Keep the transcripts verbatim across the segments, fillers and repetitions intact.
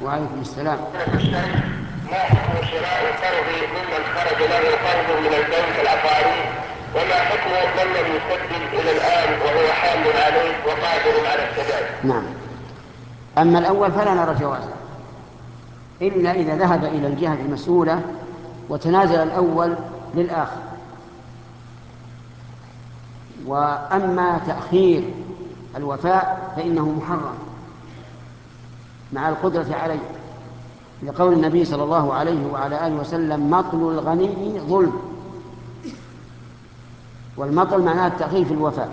وعليكم السلام. ما حكم شراء القرض ممن خرج له قرض من البنك العقاري، وما حكم من لم يسدد الى الان وهو حامل عليه وقادر على السداد؟ نعم. اما الاول فلا نرى جوازه الا اذا ذهب الى الجهه المسؤوله وتنازل الاول للاخر. واما تاخير الوفاء فانه محرم مع القدره عليه، لقول النبي صلى الله عليه وعلى آله وسلم: مطل الغني ظلم. والمطل معناه التأخير في الوفاء.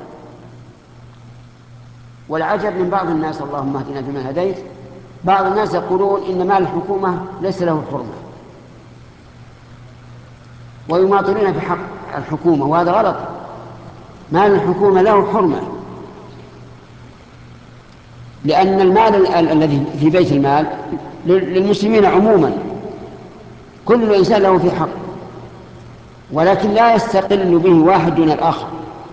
والعجب من بعض الناس، اللهم اهدنا فيمن هديت، بعض الناس يقولون إن مال الحكومة ليس له حرمة، ويماطلون في حق الحكومة، وهذا غلط. مال الحكومة له حرمة، لأن المال الذي في بيت المال للمسلمين عموما، كل إنسان له في حق، ولكن لا يستقل به واحد دون الآخر.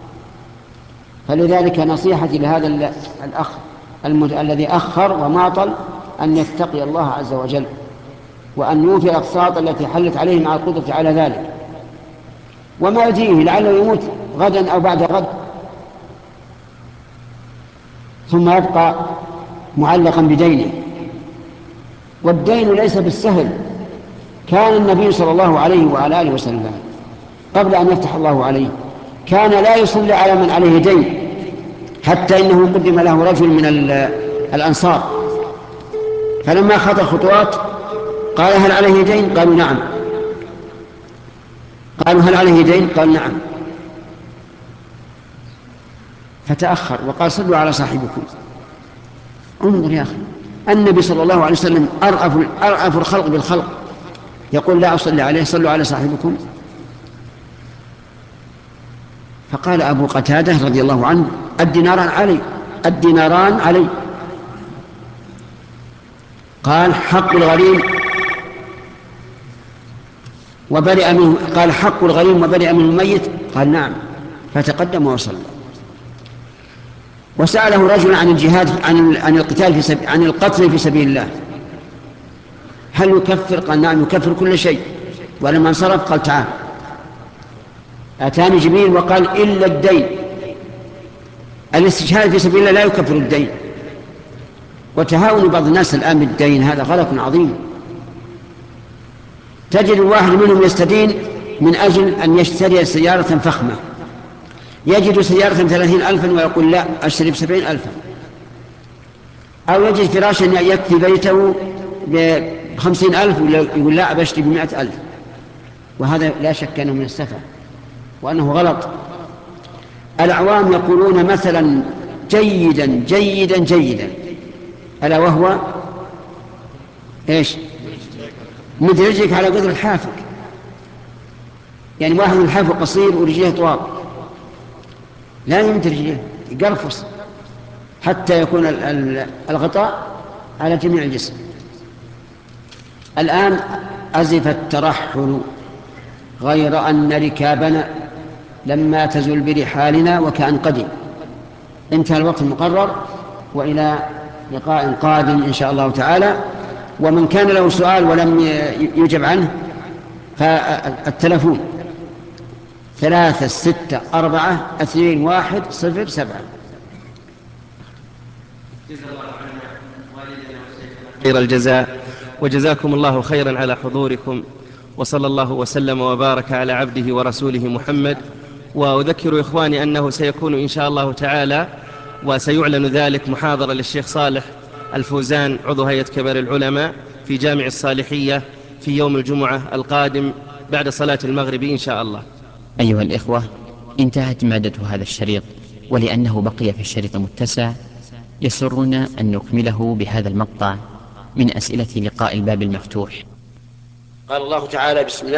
فلذلك نصيحتي لهذا الأخ المد... الذي أخر وماطل أن يتقي الله عز وجل، وأن يوفي الأقساط التي حلت عليه مع القدرة على ذلك، وما يجيه لعله يموت غدا أو بعد غد ثم يبقى معلقا بدينه. والدين ليس بالسهل. كان النبي صلى الله عليه وعلى آله وسلم قبل أن يفتح الله عليه كان لا يصلي على من عليه دين، حتى إنه قدم له رجل من الأنصار، فلما خطى خطوات قال: هل عليه دين؟ قالوا: نعم. قالوا: هل عليه دين؟ قال: نعم. فتأخر وقال: صلوا على صاحبكم. انظر يا أخي، النبي صلى الله عليه وسلم أرأف, أرأف الخلق بالخلق، يقول: لا أصلي عليه، صلوا على صاحبكم. فقال أبو قتادة رضي الله عنه: الديناران علي، الديناران علي. قال: حق الغريم وبرئ منه. قال: حق الغريم وبرئ منه الميت. قال: نعم. فتقدم وصلى. وسأله رجل عن الجهاد، عن عن القتال في سبيل عن القتل في سبيل الله، هل يكفر؟ قال: نعم يكفر كل شيء. ولما انصرف قال: تعال. أتاني جبريل وقال: إلا الدين. الاستشهاد في سبيل الله لا يكفر الدين. وتهاون بعض الناس الآن بالدين هذا غلط عظيم. تجد الواحد منهم يستدين من أجل أن يشتري سيارة فخمة، يجد سيارة ثلاثين ألفا ويقول: لا، أشتري بسبعين ألفا. أو يجد فراشا يكفي بيته بخمسين ألف ويقول: لا، بشتري بمئة ألف. وهذا لا شك أنه من السفه وأنه غلط. الأعوام يقولون مثلا جيدا جيدا جيدا، ألا وهو إيش؟ مد رجلك على قدر الحافك. يعني واحد من الحافك قصير ورجليه طوال، لا يمد رجليه، يقرفص حتى يكون الغطاء على جميع الجسم. الآن أزف الترحل، غير أن ركابنا لما تزل برحالنا وكأن قدم. انتهى الوقت المقرر، وإلى لقاء قادم إن شاء الله تعالى. ومن كان له سؤال ولم يجب عنه فالتلفون ثلاثة ستة أربعة اثنين واحد صفر سبعة. خير الجزاء، وجزاكم الله خيرا على حضوركم، وصلى الله وسلم وبارك على عبده ورسوله محمد. وأذكر إخواني أنه سيكون إن شاء الله تعالى وسيعلن ذلك محاضرة للشيخ صالح الفوزان عضو هيئة كبار العلماء في جامع الصالحية في يوم الجمعة القادم بعد صلاة المغرب إن شاء الله. أيها الإخوة، انتهت مادة هذا الشريط، ولأنه بقي في الشريط المتسع يسرنا أن نكمله بهذا المقطع من أسئلة لقاء الباب المفتوح. قال الله تعالى: بسم الله